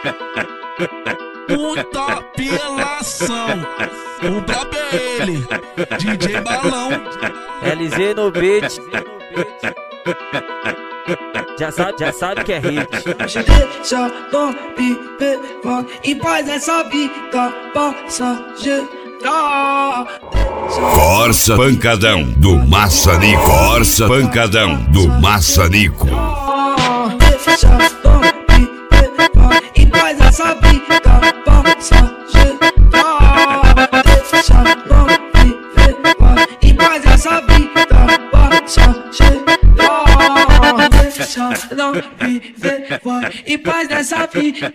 Puta apelação, o brabo é ele, DJ Balão. LZ no beat. Já sabe que é hit. Deixa não viver em paz essa vida passageira. Corsa Pancadão do Maçanico. Corsa Pancadão do Maçanico. Deixa não viver em paz essa vida passageira. Deixa não viver em paz essa vida passageira. Deixa não viver em paz nessa vida.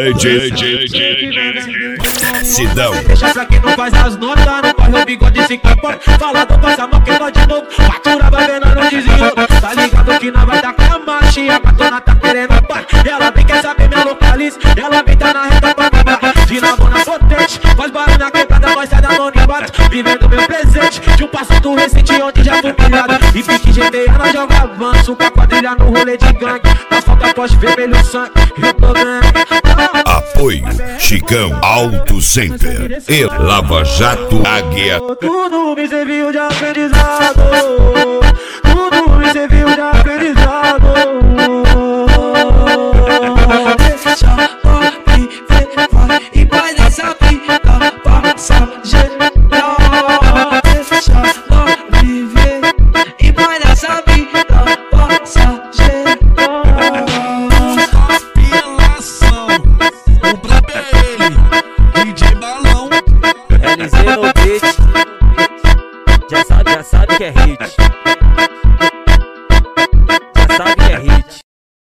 Sidão. Deixa pra quem não faz as notas, não corre o bigode se compõe. Fala, não passa a mão que nós de novo. Fatura vai vendo, não desviou. Tá ligado que não vai dar com a machinha. A patona tá querendo pá. Ela vem quer saber minha localiza. Ela vem tá na reta pra babar. De lavona potente, faz barulho na quebrada, nós sai da mão e bate. Vivendo meu presente, de um passado recente onde já fui pilhado. E pique GTA, nós joga avanço. Com a quadrilha no rolê de gangue. Nós falta poste vermelho sangue. Eu tô bem. Apoio Chicão Auto Center e Lava Jato Águia. Tudo me serviu de aprendizado.